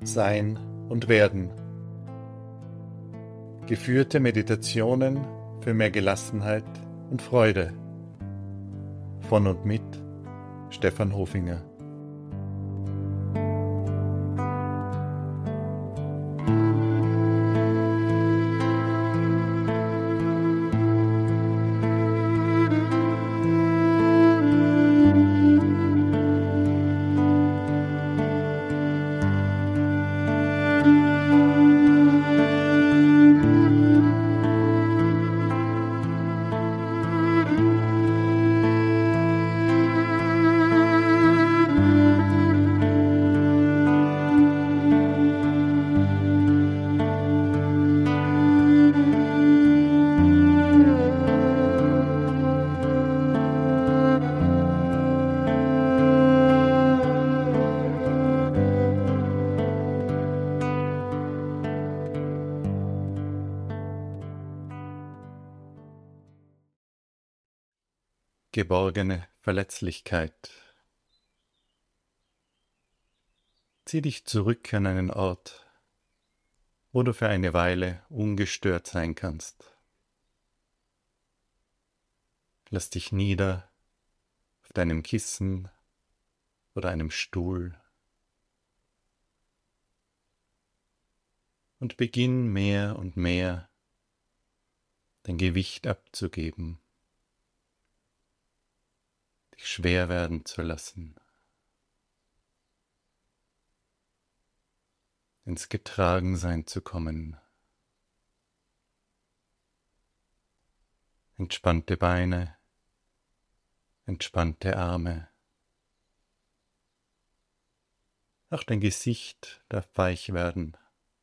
Sein und Werden. Geführte Meditationen für mehr Gelassenheit und Freude. Von und mit Stefan Hofinger. Geborgene Verletzlichkeit. Zieh dich zurück an einen Ort, wo du für eine Weile ungestört sein kannst. Lass dich nieder auf deinem Kissen oder einem Stuhl und beginn mehr und mehr dein Gewicht abzugeben, dich schwer werden zu lassen, ins Getragensein zu kommen. Entspannte Beine, entspannte Arme. Auch dein Gesicht darf weich werden.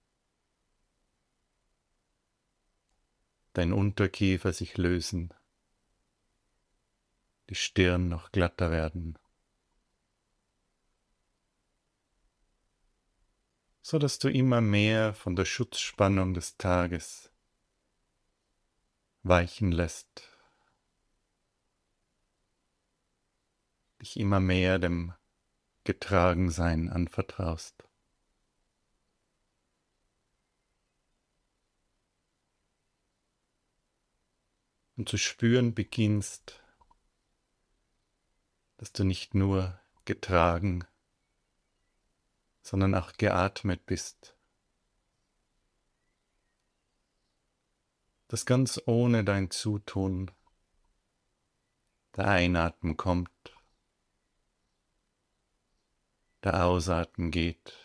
Dein Unterkiefer sich lösen, die Stirn noch glatter werden, so dass du immer mehr von der Schutzspannung des Tages weichen lässt, dich immer mehr dem Getragensein anvertraust. Und zu spüren beginnst, dass du nicht nur getragen, sondern auch geatmet bist. Dass ganz ohne dein Zutun der Einatmen kommt, der Ausatmen geht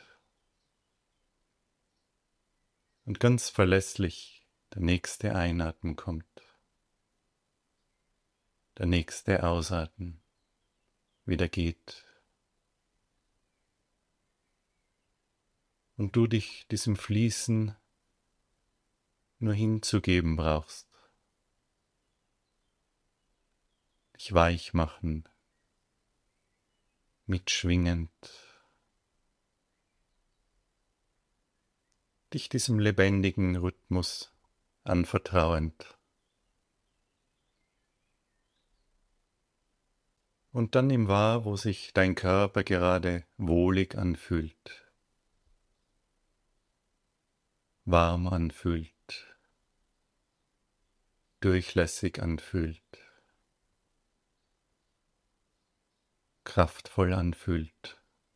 und ganz verlässlich der nächste Einatmen kommt, der nächste Ausatmen wieder geht und du dich diesem Fließen nur hinzugeben brauchst, dich weich machen, mitschwingend, dich diesem lebendigen Rhythmus anvertrauend. Und dann nimm wahr, wo sich dein Körper gerade wohlig anfühlt, warm anfühlt, durchlässig anfühlt, kraftvoll anfühlt,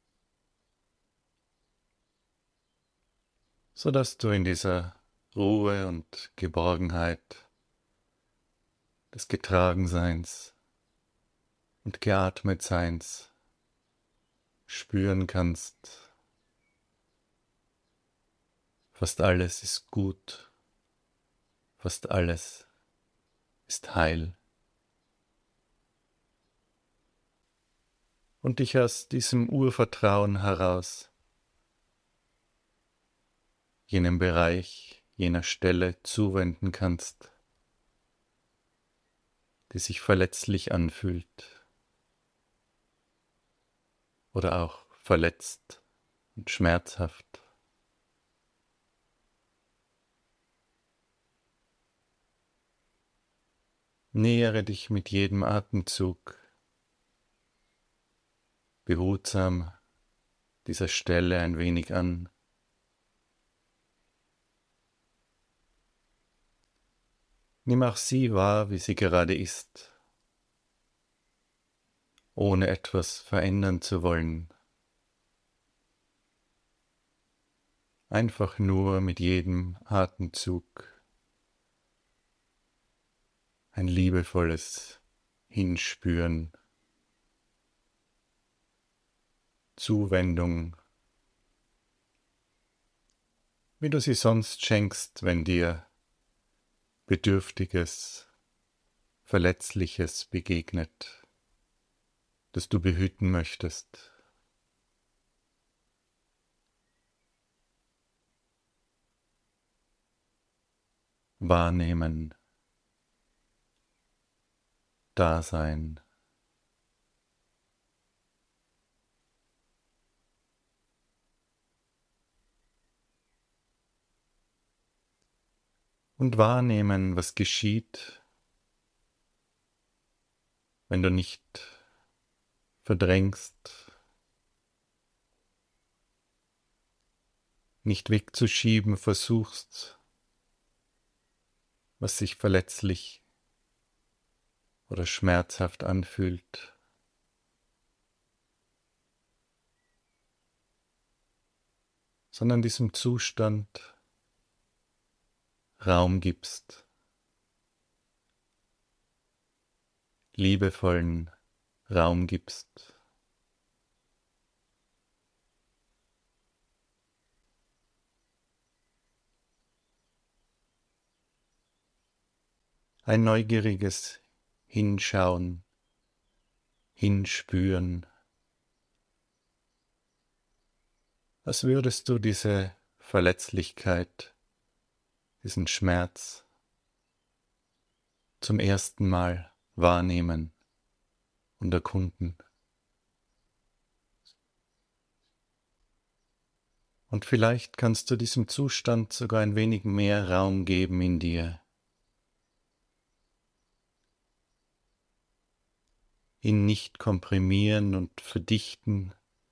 sodass du in dieser Ruhe und Geborgenheit des Getragenseins und Geatmetseins spüren kannst, fast alles ist gut, fast alles ist heil. Und dich aus diesem Urvertrauen heraus jenem Bereich, jener Stelle zuwenden kannst, die sich verletzlich anfühlt oder auch verletzt und schmerzhaft. Nähere dich mit jedem Atemzug behutsam dieser Stelle ein wenig an Nimm auch sie wahr, wie sie gerade ist, ohne etwas verändern zu wollen. Einfach nur mit jedem Atemzug ein liebevolles Hinspüren, Zuwendung, wie du sie sonst schenkst, wenn dir Bedürftiges, Verletzliches begegnet, das du behüten möchtest. Wahrnehmen, Dasein. Und wahrnehmen, was geschieht, wenn du nicht verdrängst, nicht wegzuschieben versuchst, was sich verletzlich oder schmerzhaft anfühlt, sondern diesem Zustand Raum gibst, liebevollen Raum gibst. Ein neugieriges Hinschauen, Hinspüren, als würdest du diese Verletzlichkeit, diesen Schmerz zum ersten Mal wahrnehmen und erkunden. Und vielleicht kannst du diesem Zustand sogar ein wenig mehr Raum geben in dir, ihn nicht komprimieren und verdichten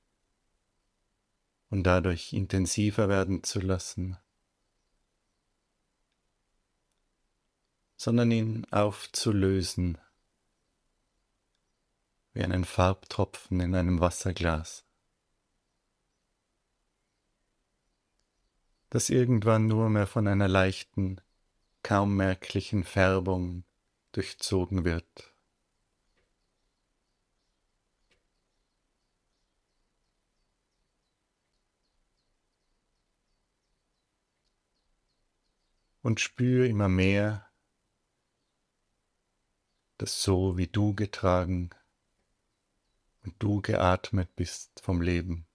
und dadurch intensiver werden zu lassen, sondern ihn aufzulösen wie einen Farbtropfen in einem Wasserglas, das irgendwann nur mehr von einer leichten, kaum merklichen Färbung durchzogen wird. Und spür immer mehr, dass so wie du getragen und du geatmet bist vom Leben,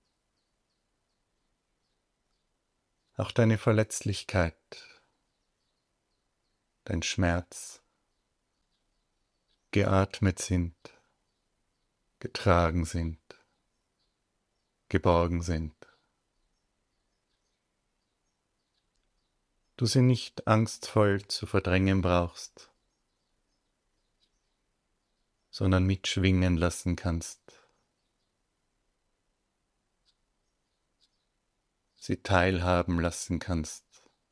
auch deine Verletzlichkeit, dein Schmerz geatmet sind, getragen sind, geborgen sind. Du sie nicht angstvoll zu verdrängen brauchst, sondern mitschwingen lassen kannst. Sie teilhaben lassen kannst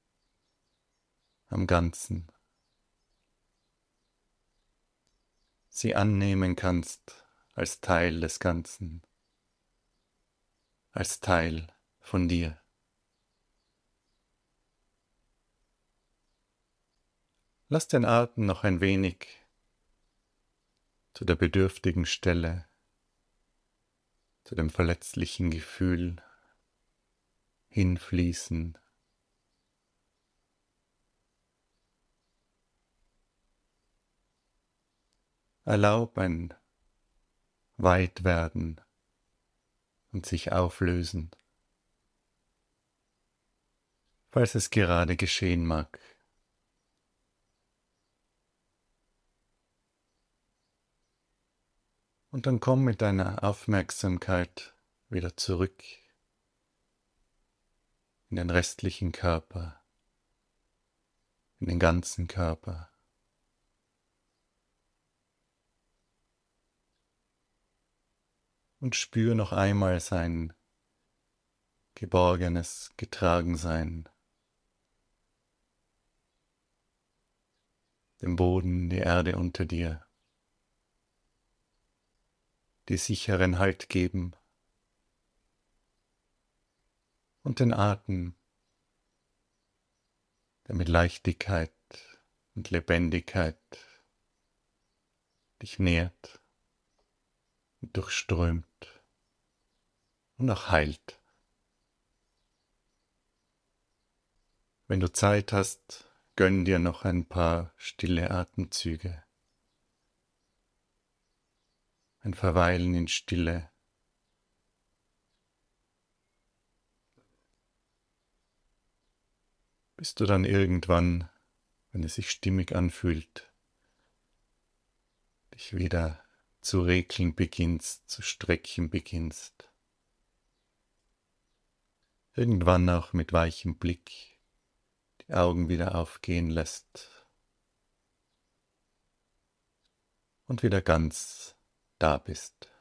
am Ganzen. Sie annehmen kannst als Teil des Ganzen, als Teil von dir. Lass den Atem noch ein wenig zu der bedürftigen Stelle, zu dem verletzlichen Gefühl hinfließen. Erlaub ein Weitwerden und sich auflösen, falls es gerade geschehen mag. Und dann komm mit deiner Aufmerksamkeit wieder zurück in den restlichen Körper, in den ganzen Körper. Und spür noch einmal sein geborgenes Getragensein. den Boden, die Erde unter dir, die sicheren Halt geben und den Atem, der mit Leichtigkeit und Lebendigkeit dich nährt und durchströmt und auch heilt. Wenn du Zeit hast, gönn dir noch ein paar stille Atemzüge, ein Verweilen in Stille. Bis du dann irgendwann, wenn es sich stimmig anfühlt, dich wieder zu regeln beginnst, zu strecken beginnst. Irgendwann auch mit weichem Blick die Augen wieder aufgehen lässt und wieder ganz da bist.